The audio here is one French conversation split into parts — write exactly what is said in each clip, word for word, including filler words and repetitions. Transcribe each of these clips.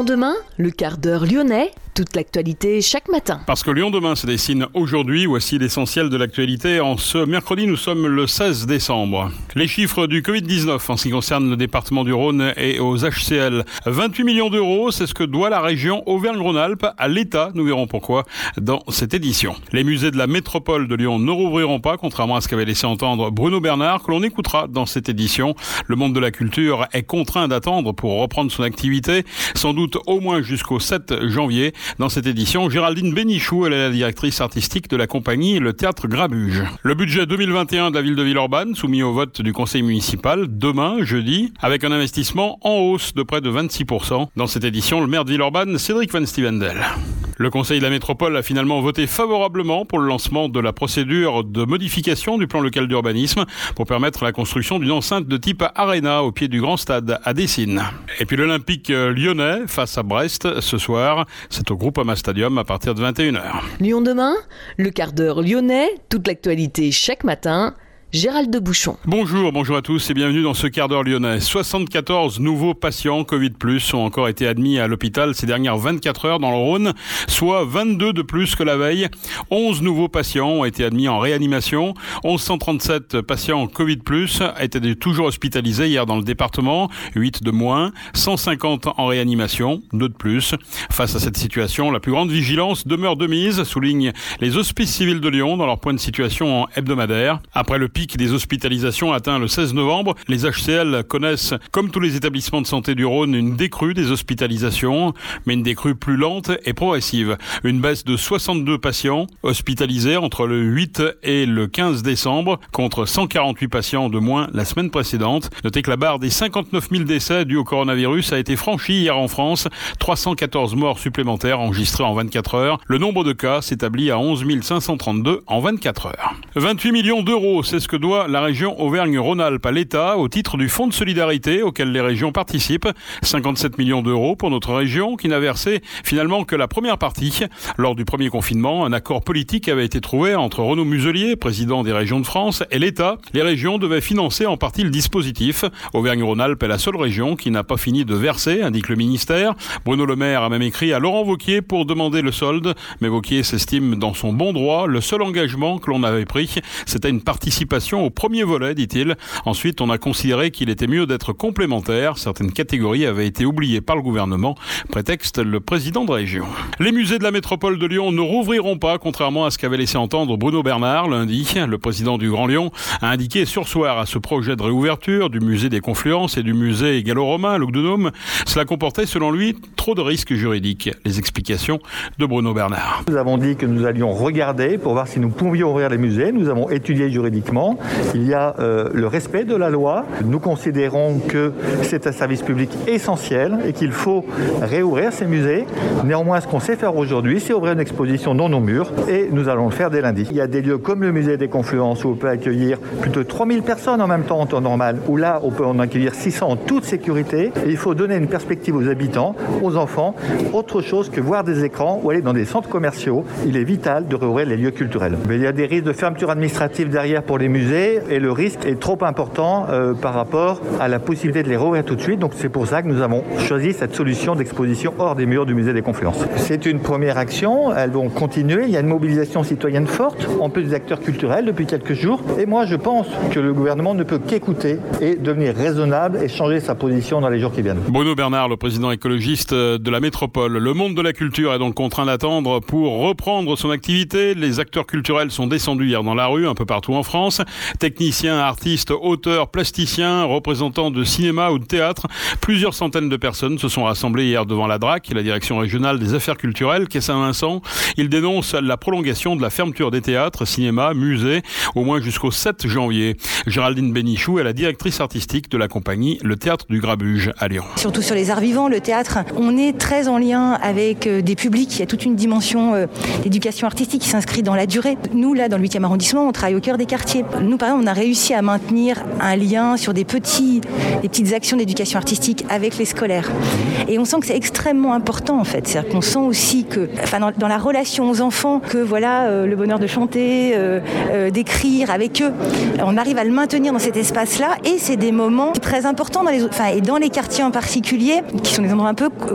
Lyon demain, le quart d'heure lyonnais, toute l'actualité chaque matin. Parce que Lyon demain se dessine aujourd'hui, voici l'essentiel de l'actualité. En ce mercredi, nous sommes le seize décembre. Les chiffres du covid dix-neuf en ce qui concerne le département du Rhône et aux H C L. vingt-huit millions d'euros, c'est ce que doit la région Auvergne-Rhône-Alpes à l'État. Nous verrons pourquoi dans cette édition. Les musées de la métropole de Lyon ne rouvriront pas, contrairement à ce qu'avait laissé entendre Bruno Bernard, que l'on écoutera dans cette édition. Le monde de la culture est contraint d'attendre pour reprendre son activité, sans doute au moins jusqu'au sept janvier. Dans cette édition, Géraldine Bénichou, elle est la directrice artistique de la compagnie Le Théâtre Grabuge. Le budget deux mille vingt et un de la ville de Villeurbanne, soumis au vote du conseil municipal demain, jeudi, avec un investissement en hausse de près de vingt-six pour cent. Dans cette édition, le maire de Villeurbanne, Cédric Van Stevendel. Le conseil de la métropole a finalement voté favorablement pour le lancement de la procédure de modification du plan local d'urbanisme pour permettre la construction d'une enceinte de type Arena au pied du grand stade à Dessines. Et puis l'Olympique lyonnais face à Brest ce soir, c'est au Groupama Stadium à partir de vingt et une heures. Lyon demain, le quart d'heure lyonnais, toute l'actualité chaque matin. Gérald de Bouchon. Bonjour, bonjour à tous et bienvenue dans ce quart d'heure lyonnais. soixante-quatorze nouveaux patients Covid plus, ont encore été admis à l'hôpital ces dernières vingt-quatre heures dans le Rhône, soit vingt-deux de plus que la veille. onze nouveaux patients ont été admis en réanimation. mille cent trente-sept patients Covid plus étaient toujours hospitalisés hier dans le département, huit de moins, cent cinquante en réanimation, deux de plus. Face à cette situation, la plus grande vigilance demeure de mise, soulignent les hospices civils de Lyon dans leur point de situation hebdomadaire. Après le pic des hospitalisations atteint le seize novembre. Les H C L connaissent, comme tous les établissements de santé du Rhône, une décrue des hospitalisations, mais une décrue plus lente et progressive. Une baisse de soixante-deux patients hospitalisés entre le huit et le quinze décembre, contre cent quarante-huit patients de moins la semaine précédente. Notez que la barre des cinquante-neuf mille décès dus au coronavirus a été franchie hier en France. trois cent quatorze morts supplémentaires enregistrés en vingt-quatre heures. Le nombre de cas s'établit à onze mille cinq cent trente-deux en vingt-quatre heures. vingt-huit millions d'euros, c'est ce que doit la région Auvergne-Rhône-Alpes à l'État au titre du fonds de solidarité auquel les régions participent. cinquante-sept millions d'euros pour notre région qui n'a versé finalement que la première partie. Lors du premier confinement, un accord politique avait été trouvé entre Renaud Muselier, président des régions de France, et l'État. Les régions devaient financer en partie le dispositif. Auvergne-Rhône-Alpes est la seule région qui n'a pas fini de verser, indique le ministère. Bruno Le Maire a même écrit à Laurent Wauquiez pour demander le solde, mais Wauquiez s'estime dans son bon droit. Le seul engagement que l'on avait pris, c'était une participation au premier volet, dit-il. Ensuite, on a considéré qu'il était mieux d'être complémentaire. Certaines catégories avaient été oubliées par le gouvernement, prétexte le président de région. Les musées de la métropole de Lyon ne rouvriront pas, contrairement à ce qu'avait laissé entendre Bruno Bernard lundi. Le président du Grand Lyon a indiqué surseoir à ce projet de réouverture du musée des Confluences et du musée gallo-romain Lugdunum. Cela comportait, selon lui, trop de risques juridiques. Les explications de Bruno Bernard. Nous avons dit que nous allions regarder pour voir si nous pouvions ouvrir les musées. Nous avons étudié juridiquement. Il y a euh, le respect de la loi. Nous considérons que c'est un service public essentiel et qu'il faut réouvrir ces musées. Néanmoins, ce qu'on sait faire aujourd'hui, c'est ouvrir une exposition dans nos murs et nous allons le faire dès lundi. Il y a des lieux comme le musée des Confluences où on peut accueillir plus de trois mille personnes en même temps en temps normal, où là, on peut en accueillir six cents en toute sécurité. Et il faut donner une perspective aux habitants, aux enfants, autre chose que voir des écrans ou aller dans des centres commerciaux. Il est vital de réouvrir les lieux culturels. Mais il y a des risques de fermeture administrative derrière pour les musées et le risque est trop important euh, par rapport à la possibilité de les rouvrir tout de suite. Donc c'est pour ça que nous avons choisi cette solution d'exposition hors des murs du musée des Confluences. C'est une première action, elles vont continuer. Il y a une mobilisation citoyenne forte, en plus des acteurs culturels depuis quelques jours. Et moi je pense que le gouvernement ne peut qu'écouter et devenir raisonnable et changer sa position dans les jours qui viennent. Bruno Bernard, le président écologiste de la métropole. Le monde de la culture est donc contraint d'attendre pour reprendre son activité. Les acteurs culturels sont descendus hier dans la rue, un peu partout en France. Techniciens, artistes, auteurs, plasticiens, représentants de cinéma ou de théâtre. Plusieurs centaines de personnes se sont rassemblées hier devant la D R A C, la direction régionale des affaires culturelles, Quai Saint-Vincent. Ils dénoncent la prolongation de la fermeture des théâtres, cinémas, musées, au moins jusqu'au sept janvier. Géraldine Bénichou est la directrice artistique de la compagnie Le Théâtre du Grabuge à Lyon. Surtout sur les arts vivants, le théâtre, on est très en lien avec des publics. Il y a toute une dimension d'éducation artistique qui s'inscrit dans la durée. Nous, là, dans le huitième arrondissement, on travaille au cœur des quartiers. Nous, par exemple, on a réussi à maintenir un lien sur des, petits, des petites actions d'éducation artistique avec les scolaires. Et on sent que c'est extrêmement important, en fait. C'est-à-dire qu'on sent aussi que, enfin, dans, dans la relation aux enfants, que voilà, euh, le bonheur de chanter, euh, euh, d'écrire avec eux, on arrive à le maintenir dans cet espace-là. Et c'est des moments très importants dans les, enfin, et dans les quartiers en particulier, qui sont des endroits un peu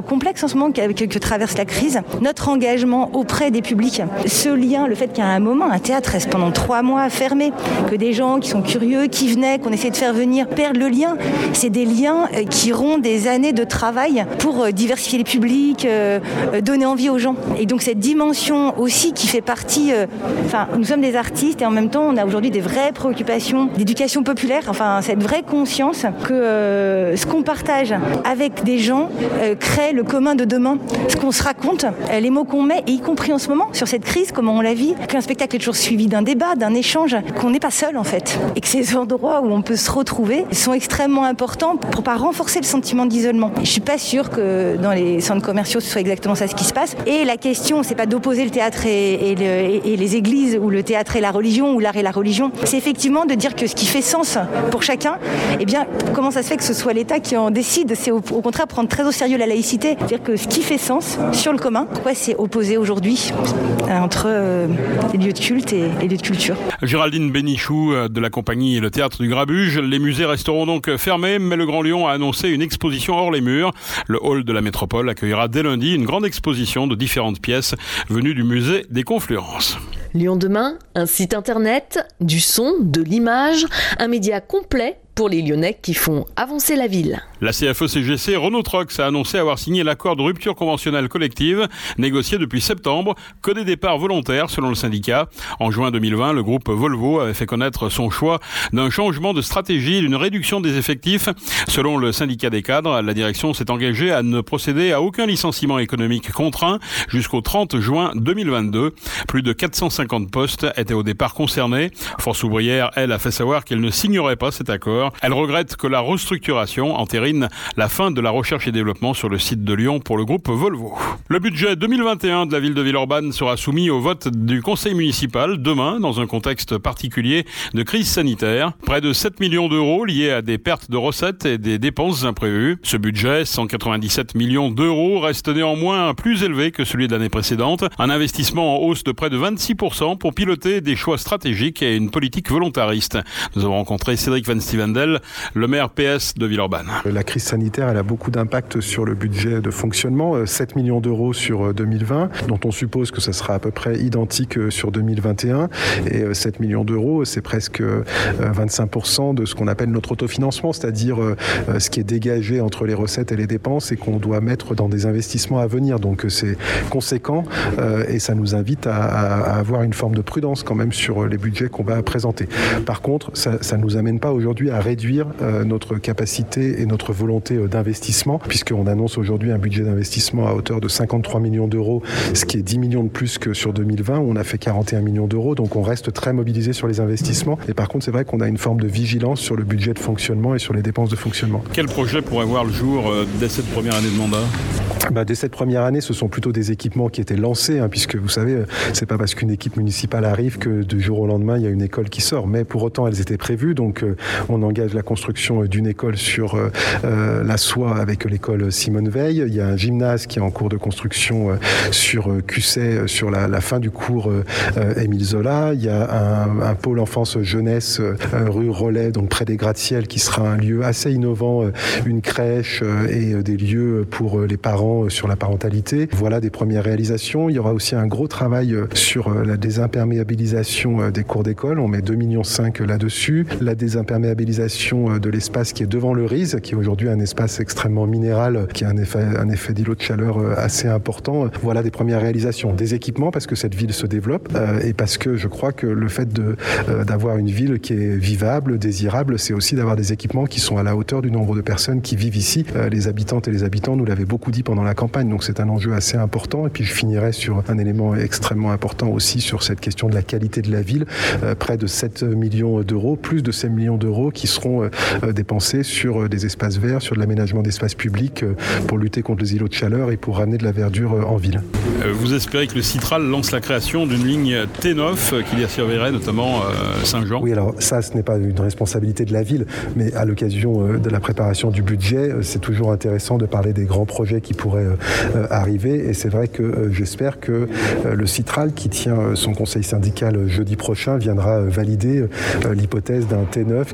complexe en ce moment que, que, que traverse la crise. Notre engagement auprès des publics, ce lien, le fait qu'à un moment, un théâtre reste pendant trois mois fermé, que des gens qui sont curieux, qui venaient, qu'on essaie de faire venir, perdent le lien. C'est des liens qui iront des années de travail pour diversifier les publics, euh, donner envie aux gens. Et donc cette dimension aussi qui fait partie, euh, enfin nous sommes des artistes et en même temps on a aujourd'hui des vraies préoccupations d'éducation populaire, enfin cette vraie conscience que euh, ce qu'on partage avec des gens euh, crée le commun de demain. Ce qu'on se raconte, euh, les mots qu'on met, et y compris en ce moment sur cette crise, comment on la vit, qu'un spectacle est toujours suivi d'un débat, d'un échange, qu'on n'est pas seul en fait. Et que ces endroits où on peut se retrouver sont extrêmement importants pour pas renforcer le sentiment d'isolement. Je suis pas sûre que dans les centres commerciaux ce soit exactement ça ce qui se passe. Et la question, c'est pas d'opposer le théâtre et, et, le, et, et les églises, ou le théâtre et la religion, ou l'art et la religion. C'est effectivement de dire que ce qui fait sens pour chacun, eh bien, comment ça se fait que ce soit l'État qui en décide? C'est au, au contraire prendre très au sérieux la laïcité. C'est-à-dire que ce qui fait sens sur le commun, pourquoi c'est opposé aujourd'hui entre euh, les lieux de culte et les lieux de culture. Géraldine Bénichou de la compagnie Le Théâtre du Grabuge. Les musées resteront donc fermés, mais le Grand Lyon a annoncé une exposition hors les murs. Le hall de la métropole accueillera dès lundi une grande exposition de différentes pièces venues du musée des Confluences. Lyon demain, un site internet, du son, de l'image, un média complet pour les Lyonnais qui font avancer la ville. La C F E C G C Renault Trucks a annoncé avoir signé l'accord de rupture conventionnelle collective négocié depuis septembre, que des départs volontaires selon le syndicat. En juin deux mille vingt, le groupe Volvo avait fait connaître son choix d'un changement de stratégie et d'une réduction des effectifs. Selon le syndicat des cadres, la direction s'est engagée à ne procéder à aucun licenciement économique contraint jusqu'au trente juin deux mille vingt-deux. Plus de quatre cent cinquante postes étaient au départ concernés. Force ouvrière, elle, a fait savoir qu'elle ne signerait pas cet accord. Elle regrette que la restructuration entérine la fin de la recherche et développement sur le site de Lyon pour le groupe Volvo. Le budget deux mille vingt et un de la ville de Villeurbanne sera soumis au vote du conseil municipal demain dans un contexte particulier de crise sanitaire. Près de sept millions d'euros liés à des pertes de recettes et des dépenses imprévues. Ce budget, cent quatre-vingt-dix-sept millions d'euros, reste néanmoins plus élevé que celui de l'année précédente. Un investissement en hausse de près de vingt-six pour cent pour piloter des choix stratégiques et une politique volontariste. Nous avons rencontré Cédric Van Stevendel, le maire P S de Villeurbanne. La crise sanitaire, elle a beaucoup d'impact sur le budget de fonctionnement. sept millions d'euros sur deux mille vingt, dont on suppose que ça sera à peu près identique sur deux mille vingt et un. Et sept millions d'euros, c'est presque vingt-cinq pour cent de ce qu'on appelle notre autofinancement, c'est-à-dire ce qui est dégagé entre les recettes et les dépenses et qu'on doit mettre dans des investissements à venir. Donc c'est conséquent et ça nous invite à, à avoir une forme de prudence quand même sur les budgets qu'on va présenter. Par contre, ça ne nous amène pas aujourd'hui à réduire euh, notre capacité et notre volonté euh, d'investissement, puisqu'on annonce aujourd'hui un budget d'investissement à hauteur de cinquante-trois millions d'euros, ce qui est dix millions de plus que sur deux mille vingt, où on a fait quarante et un millions d'euros, donc on reste très mobilisé sur les investissements. Et par contre, c'est vrai qu'on a une forme de vigilance sur le budget de fonctionnement et sur les dépenses de fonctionnement. Quel projet pourrait voir le jour euh, dès cette première année de mandat ? Bah, dès cette première année, ce sont plutôt des équipements qui étaient lancés, hein, puisque vous savez, c'est pas parce qu'une équipe municipale arrive que du jour au lendemain, il y a une école qui sort. Mais pour autant, elles étaient prévues, donc euh, on engage la construction d'une école sur euh, la Soie avec l'école Simone Veil. Il y a un gymnase qui est en cours de construction euh, sur euh, Cusset, sur la, la fin du cours euh, Émile Zola. Il y a un, un pôle enfance-jeunesse euh, rue Rollet, donc près des gratte-ciel, qui sera un lieu assez innovant, euh, une crèche euh, et euh, des lieux pour euh, les parents euh, sur la parentalité. Voilà des premières réalisations. Il y aura aussi un gros travail euh, sur euh, la désimperméabilisation euh, des cours d'école. On met deux virgule cinq millions là-dessus. La désimperméabilisation euh, de l'espace qui est devant le R I S, qui est aujourd'hui un espace extrêmement minéral, qui a un effet, un effet d'îlot de chaleur euh, assez important. Voilà des premières réalisations. Des équipements, parce que cette ville se développe euh, et parce que je crois que le fait de, euh, d'avoir une ville qui est vivable, désirable, c'est aussi d'avoir des équipements qui sont à la hauteur du nombre de personnes qui vivent ici. Euh, les habitantes et les habitants nous l'avaient beaucoup dit pendant la campagne, donc c'est un enjeu assez important. Et puis je finirai sur un élément extrêmement important aussi sur cette question de la qualité de la ville. Euh, près de sept millions d'euros, plus de sept millions d'euros qui seront euh, dépensés sur euh, des espaces verts, sur de l'aménagement d'espaces publics euh, pour lutter contre les îlots de chaleur et pour ramener de la verdure euh, en ville. Euh, vous espérez que le Citral lance la création d'une ligne T neuf euh, qui desservirait notamment euh, Saint-Jean ? Oui, alors ça, ce n'est pas une responsabilité de la ville, mais à l'occasion euh, de la préparation du budget, euh, c'est toujours intéressant de parler des grands projets qui pourraient euh, arriver. Et c'est vrai que euh, j'espère que euh, le Citral, qui tient euh, son conseil syndical jeudi prochain, viendra euh, valider euh, l'hypothèse d'un T neuf qui rejoint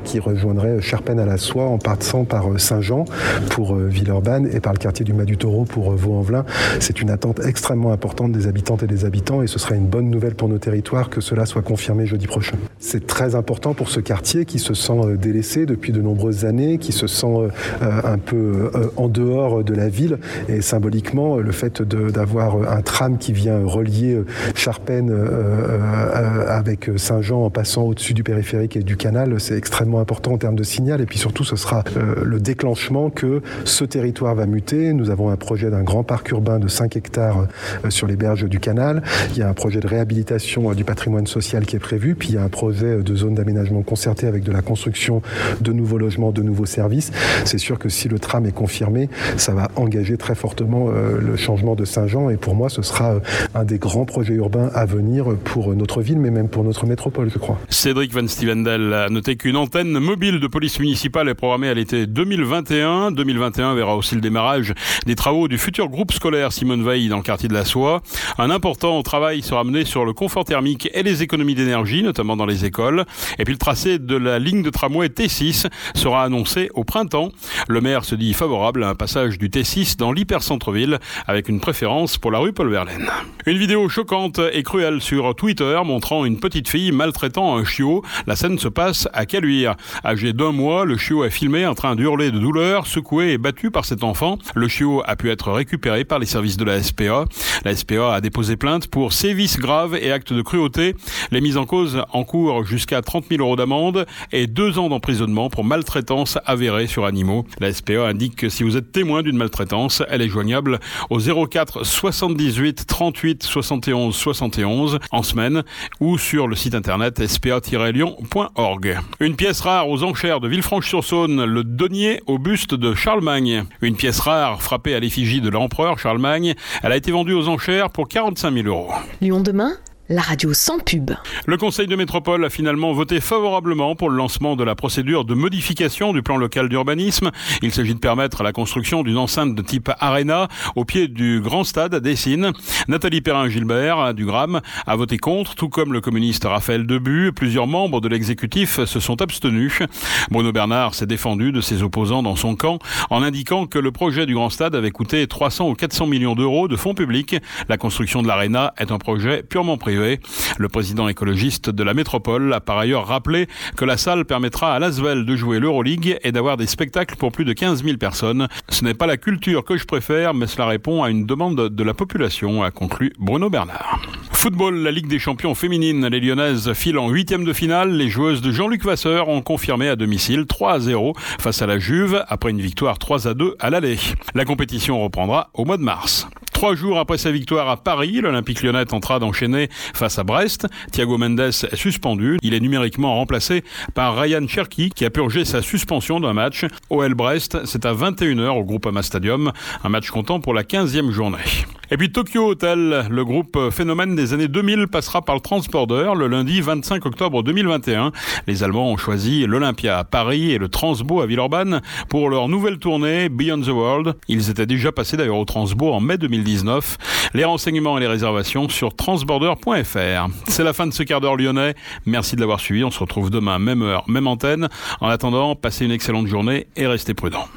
rejoindrait Charpennes à la Soie en passant par Saint-Jean pour Villeurbanne et par le quartier du Mas du Taureau pour Vaux-en-Velin. C'est une attente extrêmement importante des habitantes et des habitants et ce serait une bonne nouvelle pour nos territoires que cela soit confirmé jeudi prochain. C'est très important pour ce quartier qui se sent délaissé depuis de nombreuses années, qui se sent euh, un peu euh, en dehors de la ville et symboliquement le fait de, d'avoir un tram qui vient relier Charpennes euh, euh, avec Saint-Jean en passant au-dessus du périphérique et du canal, c'est extrêmement important en termes de signal et puis surtout ce sera euh, le déclenchement que ce territoire va muter. Nous avons un projet d'un grand parc urbain de cinq hectares euh, sur les berges du canal. Il y a un projet de réhabilitation euh, du patrimoine social qui est prévu, puis il y a un projet de zone d'aménagement concerté avec de la construction de nouveaux logements, de nouveaux services. C'est sûr que si le tram est confirmé, ça va engager très fortement euh, le changement de Saint-Jean et pour moi ce sera euh, un des grands projets urbains à venir pour notre ville mais même pour notre métropole je crois. Cédric Van Stevendel a noté qu'une antenne mobile de police municipale est programmée à l'été deux mille vingt et un. deux mille vingt et un verra aussi le démarrage des travaux du futur groupe scolaire Simone Veil dans le quartier de la Soie. Un important travail sera mené sur le confort thermique et les économies d'énergie, notamment dans les écoles. Et puis le tracé de la ligne de tramway T six sera annoncé au printemps. Le maire se dit favorable à un passage du T six dans l'hypercentre-ville avec une préférence pour la rue Paul Verlaine. Une vidéo choquante et cruelle sur Twitter montrant une petite fille maltraitant un chiot. La scène se passe à Caluire. Âgé d'un mois, le chiot est filmé en train d'hurler de douleur, secoué et battu par cet enfant. Le chiot a pu être récupéré par les services de la S P A. La S P A a déposé plainte pour sévices graves et actes de cruauté. Les mises en cause encourent jusqu'à trente mille euros d'amende et deux ans d'emprisonnement pour maltraitance avérée sur animaux. La S P A indique que si vous êtes témoin d'une maltraitance, elle est joignable au zéro quatre soixante-dix-huit trente-huit soixante et onze soixante et onze en semaine ou sur le site internet s p a tiret lyon point org. Une pièce rare aux enchères de Villefranche-sur-Saône, le denier au buste de Charlemagne. Une pièce rare frappée à l'effigie de l'empereur Charlemagne. Elle a été vendue aux enchères pour quarante-cinq mille euros. Lyon demain, la radio sans pub. Le Conseil de métropole a finalement voté favorablement pour le lancement de la procédure de modification du plan local d'urbanisme. Il s'agit de permettre la construction d'une enceinte de type Arena au pied du grand stade à Dessines. Nathalie Perrin-Gilbert du Gramme a voté contre, tout comme le communiste Raphaël Debu. Plusieurs membres de l'exécutif se sont abstenus. Bruno Bernard s'est défendu de ses opposants dans son camp en indiquant que le projet du grand stade avait coûté trois cents ou quatre cents millions d'euros de fonds publics. La construction de l'Arena est un projet purement privé. Le président écologiste de la métropole a par ailleurs rappelé que la salle permettra à l'Asvel de jouer l'Euroleague et d'avoir des spectacles pour plus de quinze mille personnes. Ce n'est pas la culture que je préfère, mais cela répond à une demande de la population, a conclu Bruno Bernard. Football, la Ligue des champions féminines. Les Lyonnaises filent en huitième de finale. Les joueuses de Jean-Luc Vasseur ont confirmé à domicile trois à zéro face à la Juve après une victoire trois à deux à l'aller. La compétition reprendra au mois de mars. Trois jours après sa victoire à Paris, l'Olympique lyonnais tentera d'enchaîner face à Brest. Thiago Mendes est suspendu. Il est numériquement remplacé par Ryan Cherki qui a purgé sa suspension d'un match. O L Brest, c'est à vingt et une heures au Groupama Stadium. Un match comptant pour la quinzième journée. Et puis Tokyo Hotel, le groupe phénomène des années deux mille passera par le Transborder le lundi vingt-cinq octobre deux mille vingt et un. Les Allemands ont choisi l'Olympia à Paris et le Transbo à Villeurbanne pour leur nouvelle tournée Beyond the World. Ils étaient déjà passés d'ailleurs au Transbo en mai deux mille dix-neuf. Les renseignements et les réservations sur transborder point f r. C'est la fin de ce quart d'heure lyonnais. Merci de l'avoir suivi. On se retrouve demain, même heure, même antenne. En attendant, passez une excellente journée et restez prudents.